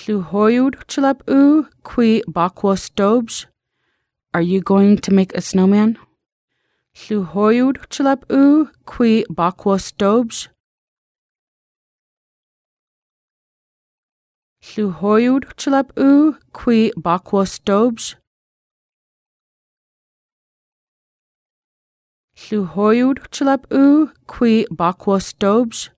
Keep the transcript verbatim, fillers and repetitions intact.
Llwhwyd chlap u qui bakwas dobs. Are you going to make a snowman? Llwhwyd chlap u qui bakwas dobs. Llwhwyd chlap u qui bakwas dobs. Llwhwyd chlap u qui bakwas dobs.